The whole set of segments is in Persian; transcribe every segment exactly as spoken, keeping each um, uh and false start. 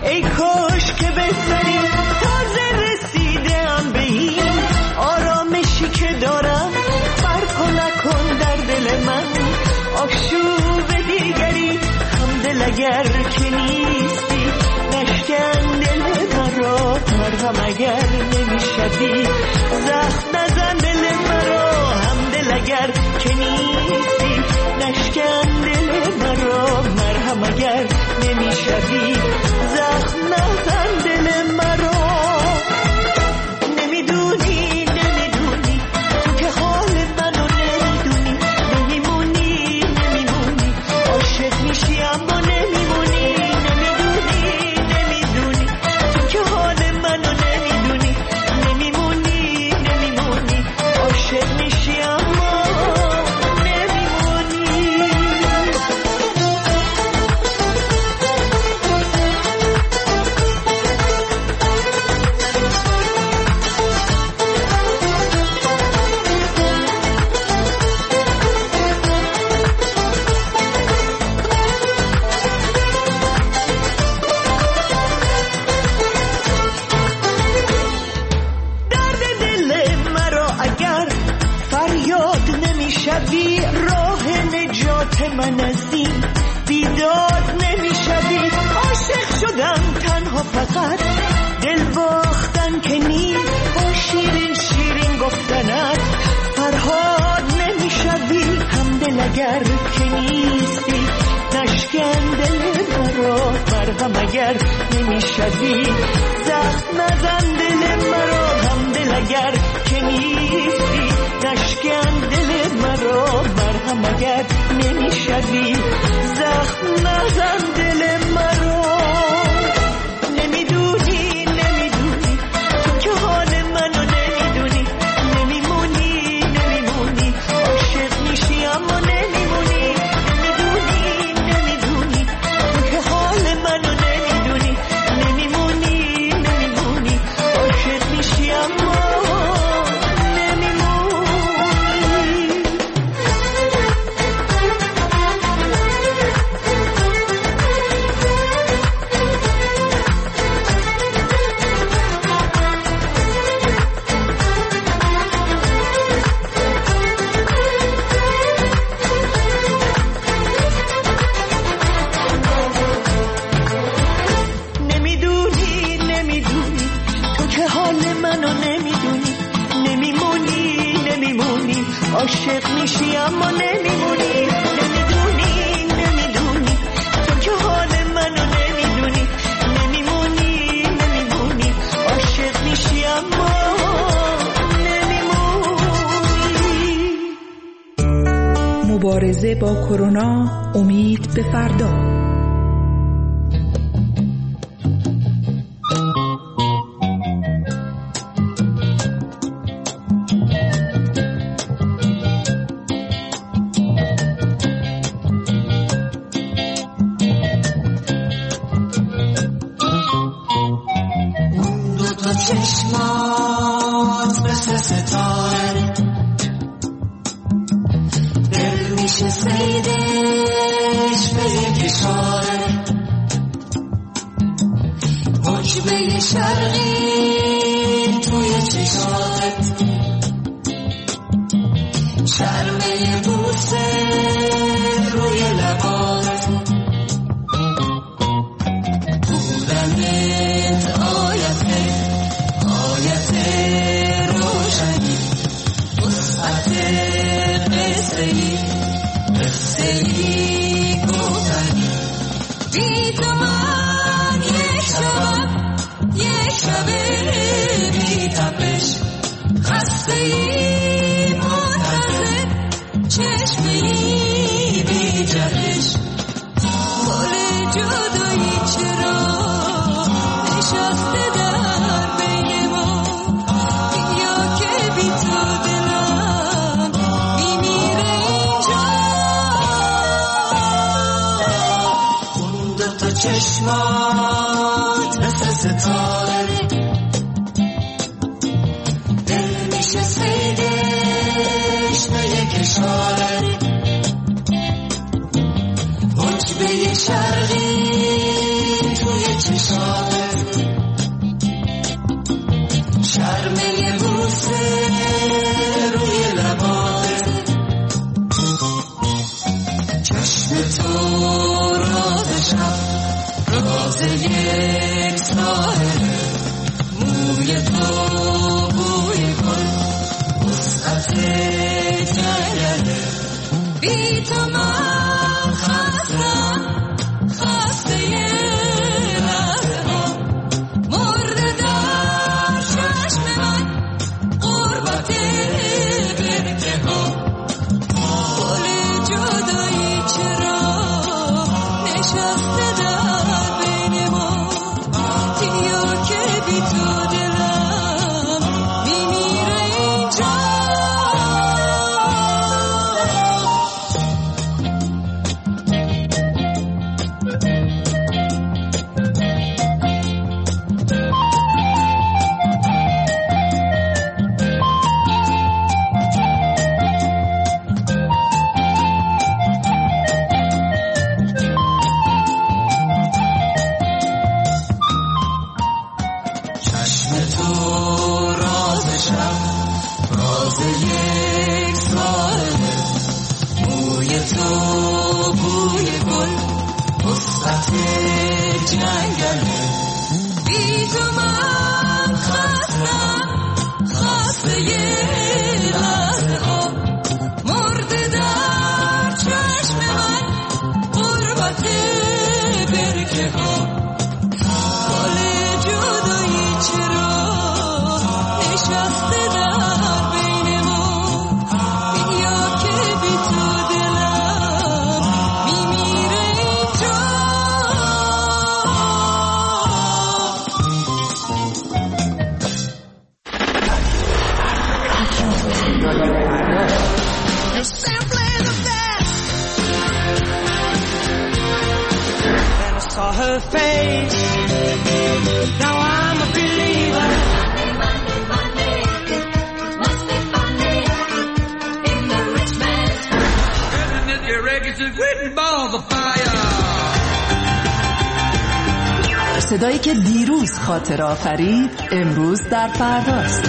ای کاش که بهتری تازه رسیدم به این آرامشی که دارم. برکن نکن در دل من آشوب دیگری، همدل اگر که نیستی نشکن دل مرا، مرهم اگر نمیشدی زخم نزن دل مرا، همدل اگر که نیستی نشکن دل مرا، مرهم اگر نمیشدی زخم نزن دل مرا. نمیدونی نمیدونی تو که حال منو نمیدونی، نمیمونی نمیمونی عاشق میشی اما نمیمونی، نمیدونی نمیدونی تو که حال منو نمیدونی، نمیمونی نمیمونی عاشق میشی اما نمیشوی راه نجات من از این بیداد نمیشوی. عاشق شدم تنها فقط دل باختن که نیست، با شیرین شیرین گفتنت فرهاد نمیشوی. همدل اگر که نیستی نشکن دل مرا، مرهم اگر نمیشوی زخم نزن دل مرا، همدل اگر که نیستی نشکن دل مرا، مرهم اگر نمیشوی زخم نزن دل مرا. نمیدونی نمیدونی تو که حال منو نمیدونی، نمیمونی نمیمونی عاشق میشی اما نمیمونی، نمیدونی نمیدونی تو که حال منو نمیدونی، نمیمونی نمیمونی عاشق میشی اما عاشق میشی اما نمیمونی، نمیدونی نمیدونی تو که حال منو نمیدونی، نمیمونی نمیمونی عاشق میشی اما نمیمونی. مبارزه با کرونا، امید به فردا. چشمات مثل ستاره دل میشه سیدش به یک اشاره، حجبه شرقی توی چشات، شرمه بوسه روی لبات، بودنت آیته آیت روشنی، وسعت قصه‌ای قصه‌ای گفتنی. بی تو من یک شب یک شب بی تپش، خسته‌ای منتظر چشمه‌ای بی جهش. گل جدایی چرا نشسته در بین ما، بیا که بی تو دلم میمیره اینجا. اون دوتا چشمات مثل ستاره دل میشه سیدش به یک اشاره، حجبه شرقی توی کشاله شرمه بوسه روی لبانه چشم تو راز شب راز یک ساحله موی تو بوی گل وسعت جنگله بی تو من خستم خسته لحظه ها مرده در چشم من غربت برکه ها گل جدایی چرا نشسته در بین ما تیا که بی تو دلم میمیره اینجا صدایی که دیروز خاطر آفرید امروز در فرداست.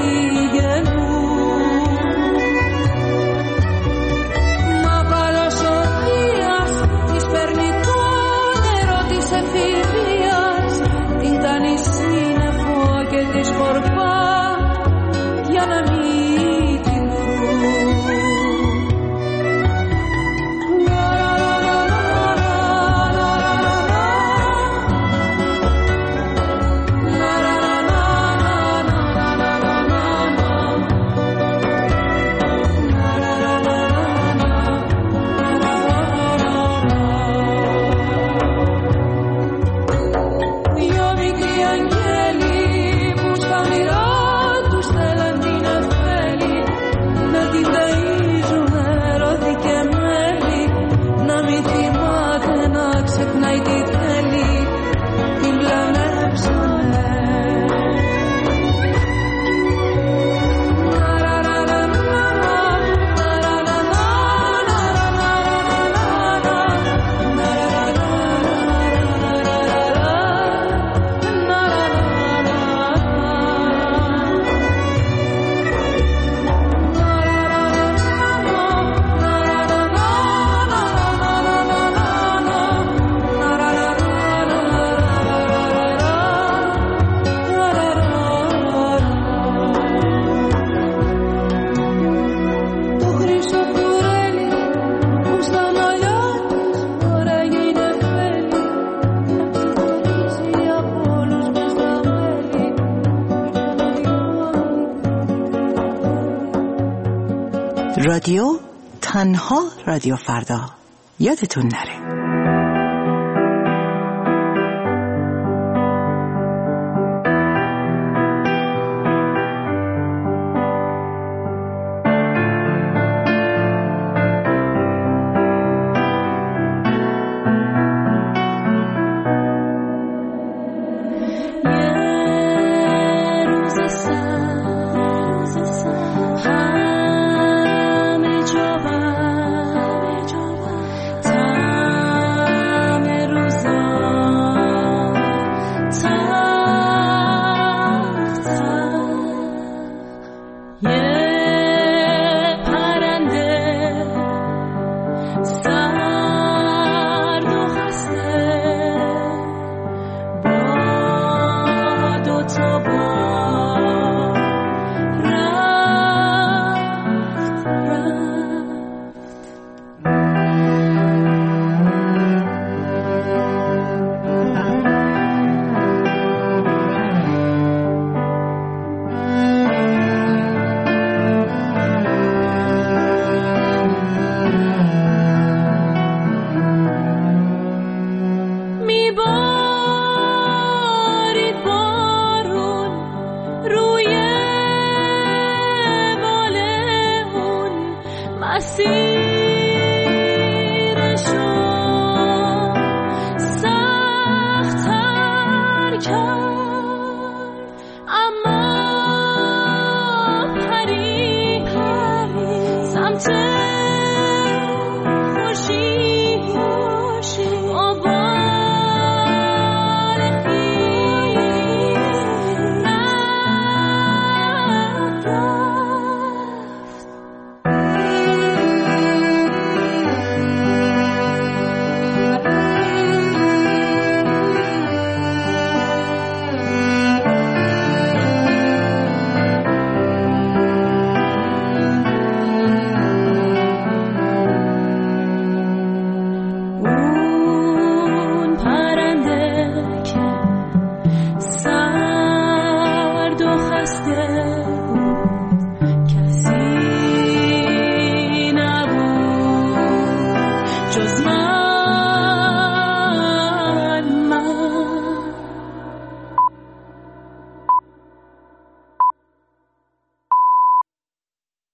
Μα καλώς رادیو تنها رادیو فردا، یادتون نره. Sometimes